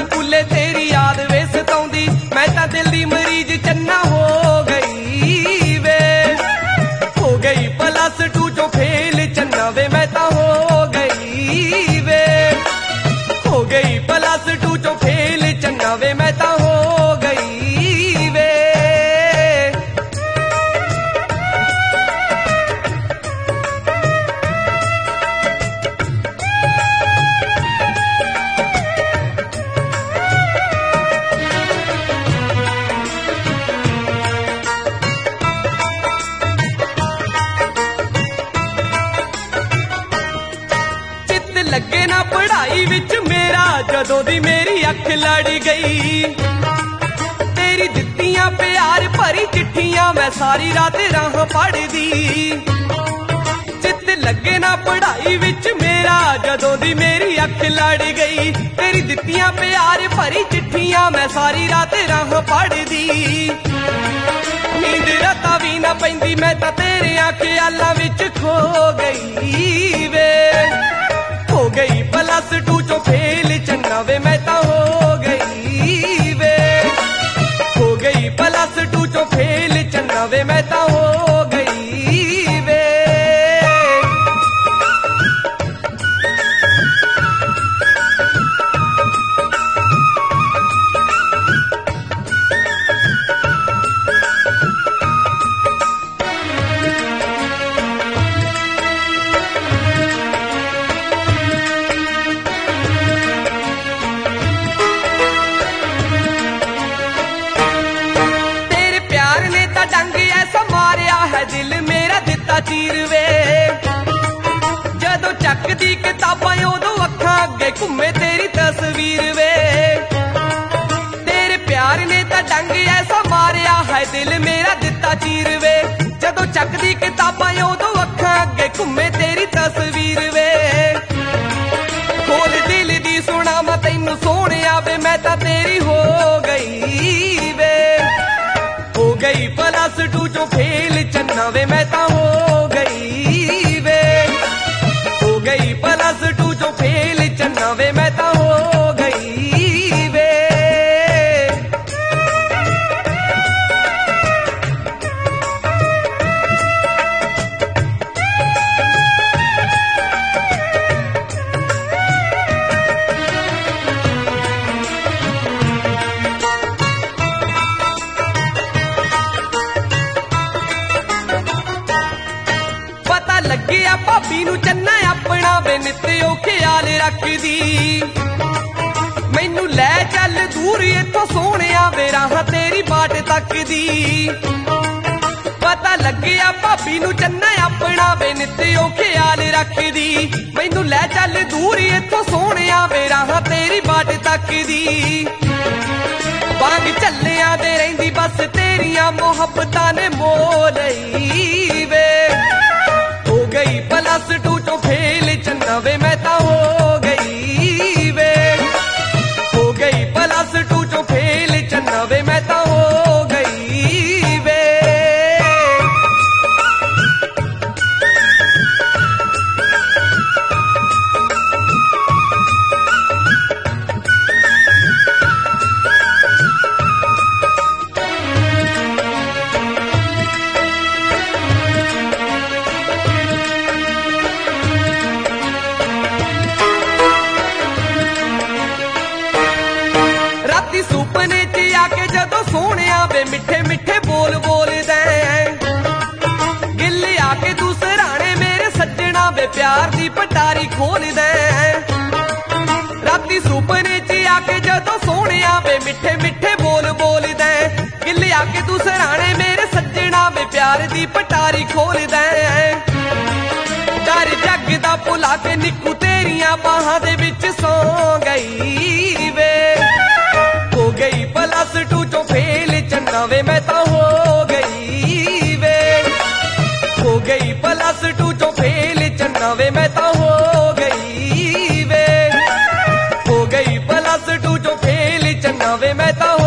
ਸਕੂਲੇ ਤੇਰੀ ਯਾਦ ਵੇ ਸਤਾਉਂਦੀ, ਮੈਂ ਤਾਂ ਦਿਲ ਦੀ ਮਰੀਜ਼ ਚੰਨਾ ਹੋ ਗਈ ਵੇ। ਹੋ ਗਈ +2 ਚੋਂ ਫੇਲ ਚੰਨਾ ਵੇ ਮੈਂ ਤਾਂ ਹੋ ਗਈ ਵੇ। ਹੋ ਗਈ +2 ਚੋਂ ਫੇਲ ਚੰਨਾ ਵੇ ਮੈਂ ਤਾਂ ਹੋ ਗਈ ਵੇ। ਲੱਗੇ ਨਾ ਪੜ੍ਹਾਈ ਵਿੱਚ ਮੇਰਾ, ਜਦੋਂ ਦੀ ਮੇਰੀ ਅੱਖ ਲੜ ਗਈ। ਤੇਰੀ ਦਿੱਤੀਆਂ ਪਿਆਰ ਭਰੀ ਚਿੱਠੀਆਂ ਮੈਂ ਸਾਰੀ ਰਾਤ ਰਾਹ ਪੜ੍ਹਦੀ। ਚਿੱਤ ਲੱਗੇ ਨਾ ਪੜ੍ਹਾਈ ਵਿੱਚ ਮੇਰਾ, ਜਦੋਂ ਦੀ ਮੇਰੀ ਅੱਖ ਲੜ ਗਈ। ਤੇਰੀ ਦਿੱਤੀਆਂ ਪਿਆਰ ਭਰੀ ਚਿੱਠੀਆਂ ਮੈਂ ਸਾਰੀ ਰਾਤ ਰਾਹ ਪੜ੍ਹਦੀ। ਨੀਂਦ ਰਾਤਾਂ ਵੀ ਨਾ ਪੈਂਦੀ, ਮੈਂ ਤਾਂ ਤੇਰਿਆਂ ਖਿਆਲਾਂ ਵਿੱਚ ਖੋ ਗਈ ਵੇ। ਹੋ ਗਈ +2 ਚੋਂ ਫੇਲ ਚੰਨਾ ਵੇ ਮੈਂ ਤਾਂ ਹੋ ਗਈ ਵੇ। ਹੋ ਗਈ +2 ਚੋਂ ਫੇਲ ਚੰਨਾ ਵੇ ਮੈਂ ਤਾਂ ਹੋ ਗਈ ਵੇ। ਦਿਲ ਮੇਰਾ ਦਿੱਤਾ ਚੀਰ ਵੇ। ਜਦੋਂ ਚੱਕਦੀ ਕਿਤਾਬਾਂ ਉਦੋਂ ਅੱਖਾਂ ਅੱਗੇ ਘੁੰਮੇ ਤੇਰੀ ਤਸਵੀਰ ਵੇ। ਤੇਰੇ ਪਿਆਰ ਨੇ ਤਾਂ ਡੰਗ ਐਸਾ ਮਾਰਿਆ ਹੈ, ਦਿਲ ਮੇਰਾ ਦਿੱਤਾ ਚੀਰ ਵੇ। ਜਦੋਂ ਚੱਕਦੀ ਕਿਤਾਬਾਂ ਉਦੋਂ ਅੱਖਾਂ ਅੱਗੇ ਘੁੰਮੇ ਤੇਰੀ ਤਸਵੀਰ ਵੇ। ਖੋਲ ਦਿਲ ਦੀ ਸੁਣਾ ਮੈਂ ਤੈਨੂੰ ਸੋਹਣਿਆ ਵੇ, ਮੈਂ ਤਾਂ ਤੇਰੀ ਹੋ ਗਈ ਵੇ। ਹੋ ਗਈ +2 ਚੋਂ ਫੇਲ ਚੰਨਾ ਵੇ ਮੈਂ ਤਾਂ ਹੋ ਗਈ ਵੇ। ਹੋ ਗਈ +2 ਚੋਂ ਫੇਲ ਚੰਨਾ ਵੇ ਮੈਂ ਤਾਂ ਹੋ ਗਈ ਵੇ। ਲੱਗਿਆ ਭਾਬੀ ਨੂੰ ਚੰਨਾ ਆਪਣਾ ਵੇ, ਨਿੱਤ ਉਹ ਖਿਆਲ ਰੱਖਦੀ। ਮੈਨੂੰ ਲੈ ਚੱਲ ਦੂਰ ਇੱਥੋਂ ਸੋਹਣਿਆ ਵੇ, ਰਾਹਾਂ ਤੇਰੀ ਬਾਟ ਤੱਕਦੀ। ਪਤਾ ਲੱਗਿਆ ਭਾਬੀ ਨੂੰ ਚੰਨਾ ਆਪਣਾ ਵੇ, ਨਿੱਤ ਉਹ ਖਿਆਲ ਰੱਖਦੀ। ਮੈਨੂੰ ਲੈ ਚੱਲ ਦੂਰ ਇੱਥੋਂ ਸੋਹਣਿਆ ਵੇ, ਰਾਹਾਂ ਤੇਰੀ ਬਾਟ ਤੱਕਦੀ। ਵਾਂਗ ਝੱਲਿਆਂ ਦੇ ਰਹਿੰਦੀ ਬਸ ਤੇਰੀਆਂ ਮੁਹੱਬਤਾਂ ਨੇ ਮੋਹ ਲਈ ਵੇ। ਹੋ ਗਈ +2 ਚੋਂ ਫੇਲ ਚੰਨਾ ਵੇ ਮੈਂ ਤਾਂ ਹੋ ਗਈ ਵੇ। ਹੋ ਗਈ +2 ਚੋਂ ਫੇਲ ਚੰਨਾ ਵੇ ਮੈਂ ਤਾਂ ਹੋ ਗਈ ਵੇ। ਸੁਪਨੇ 'ਚ ਆ ਕੇ ਜਦੋਂ ਸੋਹਣਿਆ ਵੇ, ਮਿੱਠੇ ਮਿੱਠੇ ਬੋਲ ਬੋਲਦਾ। ਗਿੱਲ ਆ ਕੇ ਤੂੰ ਸਰਾਣੇ ਮੇਰੇ ਸੱਜਣਾ ਵੇ, ਪਿਆਰ ਦੀ ਪਟਾਰੀ ਖੋਲਦਾ। ਰਾਤੀ ਸੁਪਨੇ 'ਚ ਆ ਕੇ ਜਦੋਂ ਸੋਹਣਿਆ ਵੇ, ਮਿੱਠੇ ਮਿੱਠੇ ਬੋਲ ਬੋਲਦਾ। ਗਿੱਲ ਆ ਕੇ ਤੂੰ ਸਰਾਣੇ ਮੇਰੇ ਸੱਜਣਾ ਵੇ, ਪਿਆਰ ਦੀ ਪਟਾਰੀ ਖੋਲਦਾ। ਡਰ ਜੱਗ ਦਾ ਭੁਲਾ ਕੇ ਨਿੱਕੂ ਤੇਰੀਆਂ ਬਾਹਾਂ ਦੇ ਵਿੱਚ ਸੌ ਗਈ ਵੇ। ਹੋ ਗਈ +2 ਚੋਂ ਫੇਲ ਚੰਨਾ ਵੇ ਮੈਂ ਤਾਂ ਹੋ ਗਈ ਵੇ। ਹੋ ਗਈ +2 ਚੋਂ ਫੇਲ ਚੰਨਾ ਵੇ ਮੈਂ ਤਾਂ ਹੋ ਗਈ ਵੇ। ਹੋ ਗਈ +2 ਚੋਂ ਫੇਲ ਚੰਨਾ ਵੇ ਮੈਂ ਤਾਂ